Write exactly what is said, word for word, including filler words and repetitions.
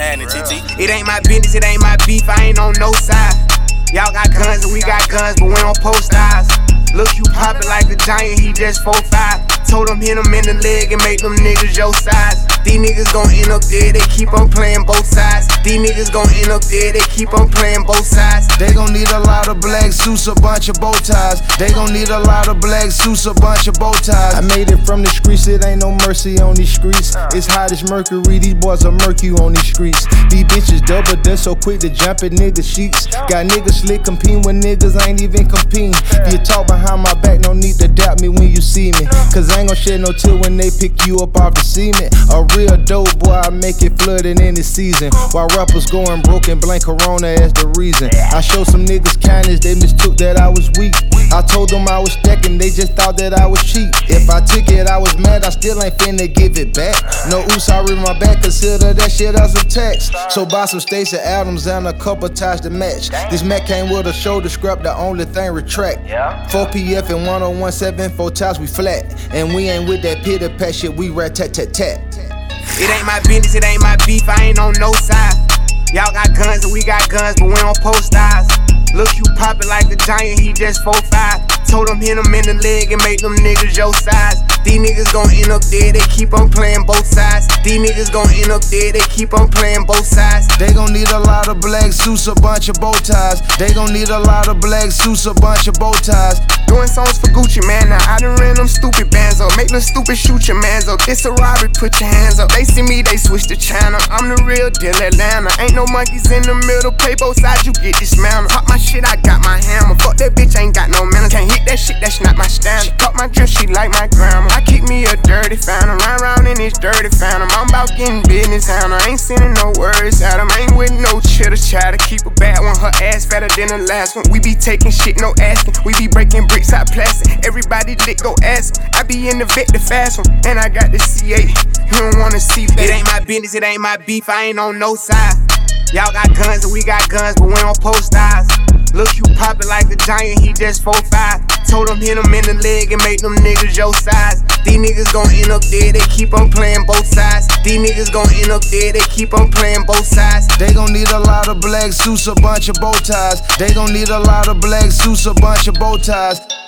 happening, T T? It ain't my business, it ain't my beef, I ain't on no side. Y'all got guns and we got guns, but we don't post eyes. Look, you poppin' like a giant, he just four five. Told him hit him in the leg and make them niggas your size. These niggas gon' end up there, they keep on playing both sides. These niggas gon' end up there, they keep on playing both sides. They gon' need a lot of black suits, a bunch of bow ties. They gon' need a lot of black suits, a bunch of bow ties. I made it from the streets, it ain't no mercy on these streets. It's hot as mercury, these boys are murky on these streets. These bitches double dust so quick to jump in niggas' sheets. Got niggas slick competing when niggas ain't even competing. If you talk behind my back, no need to doubt me when you see me. Cause I ain't gon' shed no tear when they pick you up off the cement. A real dope boy, I make it flooding in the season. While rappers going broke and blame Corona as the reason. I showed some niggas kindness, they mistook that I was weak. I told them I was stacking, they just thought that I was cheap. If I took it, I was mad, I still ain't finna give it back. No oops, I read my back, consider that shit as a tax. So buy some Stacey Adams and a couple ties to match. This Mac came with a shoulder scrap, the only thing retract. four P F and one oh one seven, four times we flat. And we ain't with that pitter pat shit, we rat tat tat tat. It ain't my business, it ain't my beef, I ain't on no side. Y'all got guns and we got guns, but we don't post eyes. Look, you poppin' like a giant, he just four five. Told him hit him in the leg and make them niggas your size. These niggas gon' end up there, they keep on playing both sides. These niggas gon' end up there, they keep on playing both sides. They gon' need a lot of black suits, a bunch of bow ties. They gon' need a lot of black suits, a bunch of bow ties. Doing songs for Gucci, man, now I done ran them stupid bands up. Make them stupid shoot your mans up. This a robbery, put your hands up. They see me, they switch the channel. I'm the real deal Atlanta. Ain't no monkeys in the middle, play both sides, you get dismantled. Pop my shit, I got my hammer. Fuck that bitch, ain't got no manners. Can't hit that shit, that's not my standard. Pop my dress, she like my grandma. I keep me a dirty phantom, run round in this dirty phantom. I'm about getting business out of. Ain't sending no words at him. Ain't with no chitter chatter. Keep a bad one, her ass fatter than the last one. We be taking shit, no asking. We be breaking bricks out plastic. Everybody lit, go ask him. I be in the vet, the fast one, and I got the C eight. You don't wanna see that. It ain't my business, it ain't my beef, I ain't on no side. Y'all got guns and we got guns, but we don't post eyes. Look, you poppin' like a giant, he just four five. Told him hit him in the leg and make them niggas your size. These niggas gon' end up there, they keep on playing both sides. These niggas gon' end up there, they keep on playing both sides. They gon' need a lot of black suits, a bunch of bow ties. They gon' need a lot of black suits, a bunch of bow ties.